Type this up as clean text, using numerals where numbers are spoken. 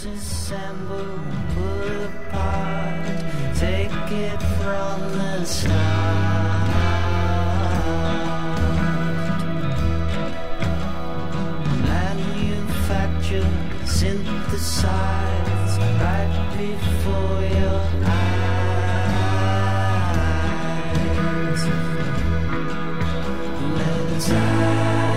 disassemble, pull apart, take it from the start. Manufacture, synthesize, right before your eyes. Let's